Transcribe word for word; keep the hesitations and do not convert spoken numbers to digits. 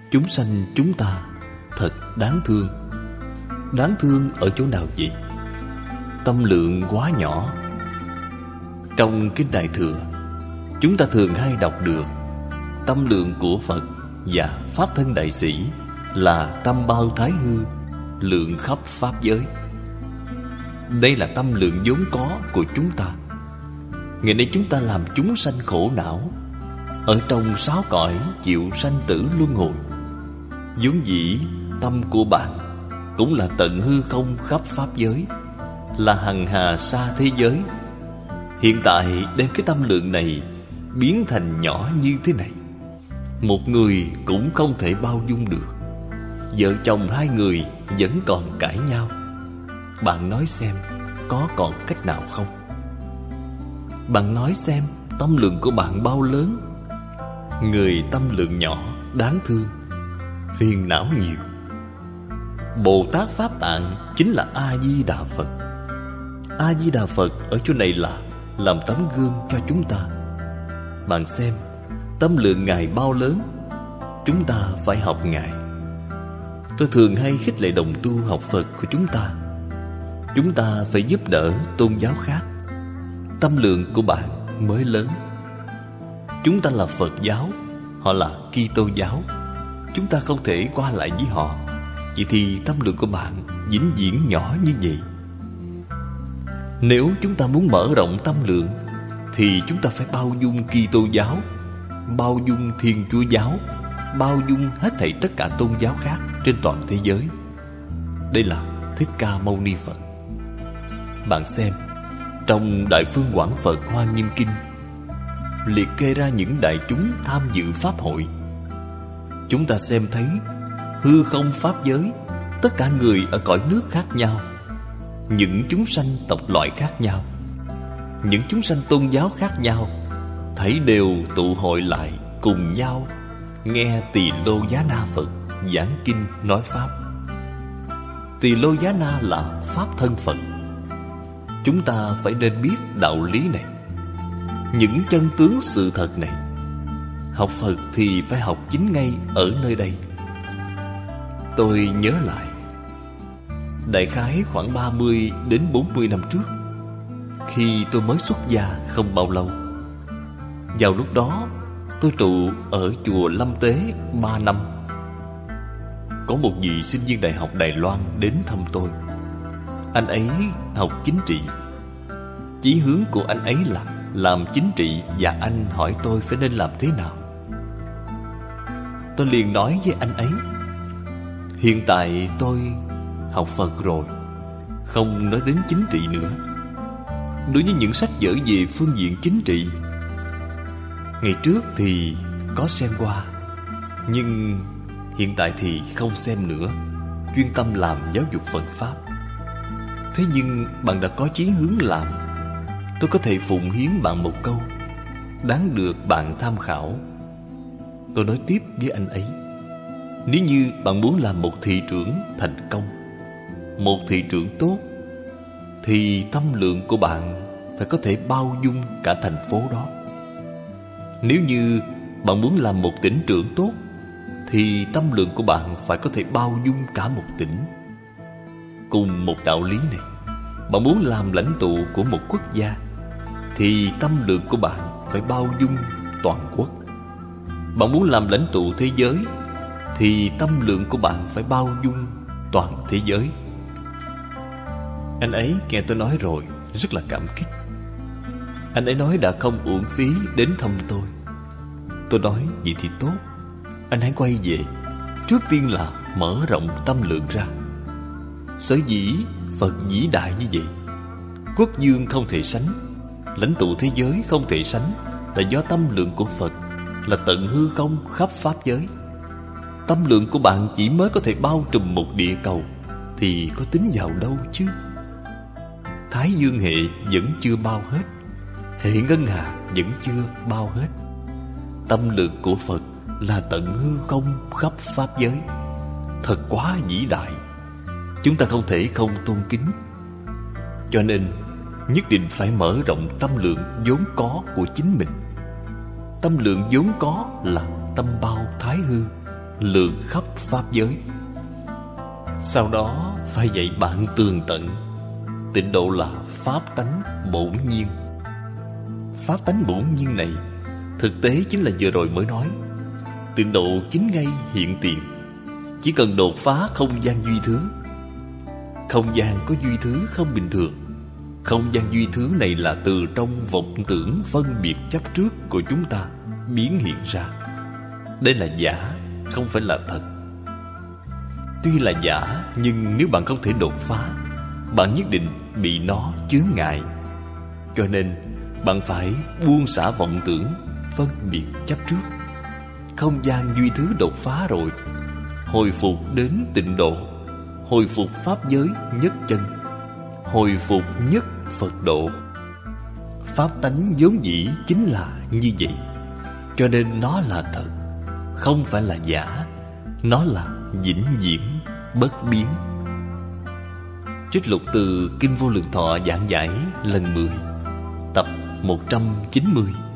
Chúng sanh chúng ta thật đáng thương. Đáng thương ở chỗ nào vậy? Tâm lượng quá nhỏ. Trong Kinh Đại Thừa, chúng ta thường hay đọc được tâm lượng của Phật và Pháp Thân Đại Sĩ là tâm bao thái hư, lượng khắp Pháp giới. Đây là tâm lượng vốn có của chúng ta. Ngày nay chúng ta làm chúng sanh khổ não, ở trong sáu cõi chịu sanh tử luân hồi. Vốn dĩ tâm của bạn cũng là tận hư không khắp Pháp giới, là hằng hà xa thế giới. Hiện tại đem cái tâm lượng này biến thành nhỏ như thế này, một người cũng không thể bao dung được. Vợ chồng hai người vẫn còn cãi nhau. Bạn nói xem, có còn cách nào không? Bạn nói xem, tâm lượng của bạn bao lớn? Người tâm lượng nhỏ, đáng thương, phiền não nhiều. Bồ Tát Pháp Tạng chính là A-di-đà Phật. A-di-đà Phật ở chỗ này là làm tấm gương cho chúng ta. Bạn xem, tâm lượng Ngài bao lớn, chúng ta phải học Ngài. Tôi thường hay khích lệ đồng tu học Phật của chúng ta. Chúng ta phải giúp đỡ tôn giáo khác. Tâm lượng của bạn mới lớn. Chúng ta là Phật giáo, họ là Kitô giáo. Chúng ta không thể qua lại với họ. Vậy thì tâm lượng của bạn vĩnh viễn nhỏ như vậy. Nếu chúng ta muốn mở rộng tâm lượng thì chúng ta phải bao dung Kitô giáo, bao dung Thiên Chúa giáo, bao dung hết thảy tất cả tôn giáo khác trên toàn thế giới. Đây là Thích Ca Mâu Ni Phật. Bạn xem, trong Đại Phương Quảng Phật Hoa Nghiêm Kinh liệt kê ra những đại chúng tham dự pháp hội. Chúng ta xem thấy hư không pháp giới, tất cả người ở cõi nước khác nhau, những chúng sanh tộc loại khác nhau, những chúng sanh tôn giáo khác nhau, thấy đều tụ hội lại cùng nhau nghe Tỳ Lô Giá Na Phật giảng kinh nói pháp. Tỳ Lô Giá Na là Pháp thân Phật. Chúng ta phải nên biết đạo lý này, những chân tướng sự thật này. Học Phật thì phải học chính ngay ở nơi đây. Tôi nhớ lại, đại khái khoảng ba mươi đến bốn mươi năm trước, khi tôi mới xuất gia không bao lâu. Vào lúc đó, tôi trụ ở chùa Lâm Tế ba năm. Có một vị sinh viên đại học Đài Loan đến thăm tôi. Anh ấy học chính trị. Chí hướng của anh ấy là làm chính trị, và anh hỏi tôi phải nên làm thế nào. Tôi liền nói với anh ấy, hiện tại tôi học Phật rồi, không nói đến chính trị nữa. Đối với những sách vở về phương diện chính trị, ngày trước thì có xem qua, nhưng hiện tại thì không xem nữa, chuyên tâm làm giáo dục Phật Pháp. Thế nhưng bạn đã có chí hướng làm, tôi có thể phụng hiến bạn một câu, đáng được bạn tham khảo. Tôi nói tiếp với anh ấy, nếu như bạn muốn làm một thị trưởng thành công, một thị trưởng tốt, thì tâm lượng của bạn phải có thể bao dung cả thành phố đó. Nếu như bạn muốn làm một tỉnh trưởng tốt, thì tâm lượng của bạn phải có thể bao dung cả một tỉnh. Cùng một đạo lý này, bạn muốn làm lãnh tụ của một quốc gia, thì tâm lượng của bạn phải bao dung toàn quốc. Bạn muốn làm lãnh tụ thế giới, thì tâm lượng của bạn phải bao dung toàn thế giới. Anh ấy nghe tôi nói rồi rất là cảm kích. Anh ấy nói đã không uổng phí đến thăm tôi. Tôi nói vậy thì tốt, anh hãy quay về. Trước tiên là mở rộng tâm lượng ra. Sở dĩ Phật vĩ đại như vậy, quốc vương không thể sánh, lãnh tụ thế giới không thể sánh, là do tâm lượng của Phật là tận hư không khắp pháp giới. Tâm lượng của bạn chỉ mới có thể bao trùm một địa cầu, thì có tính vào đâu chứ? Thái dương hệ vẫn chưa bao hết, hệ ngân hà vẫn chưa bao hết. Tâm lượng của Phật là tận hư không khắp pháp giới, thật quá vĩ đại. Chúng ta không thể không tôn kính. Cho nên nhất định phải mở rộng tâm lượng vốn có của chính mình. Tâm lượng vốn có là tâm bao thái hư, lượn khắp pháp giới. Sau đó phải dạy bạn tường tận tịnh độ là pháp tánh bổn nhiên. Pháp tánh bổn nhiên này thực tế chính là vừa rồi mới nói. Tịnh độ chính ngay hiện tiền, chỉ cần đột phá không gian duy thứ. Không gian có duy thứ không bình thường. Không gian duy thứ này là từ trong vọng tưởng phân biệt chấp trước của chúng ta biến hiện ra. Đây là giả, không phải là thật. Tuy là giả, nhưng nếu bạn không thể đột phá, bạn nhất định bị nó chướng ngại. Cho nên bạn phải buông xả vọng tưởng phân biệt chấp trước. Không gian duy thứ đột phá rồi, hồi phục đến tịnh độ, hồi phục pháp giới nhất chân, hồi phục nhất Phật độ. Pháp tánh vốn dĩ chính là như vậy. Cho nên nó là thật, không phải là giả. Nó là vĩnh viễn bất biến. Trích lục từ Kinh Vô Lượng Thọ giảng giải lần mười, tập một trăm chín mươi.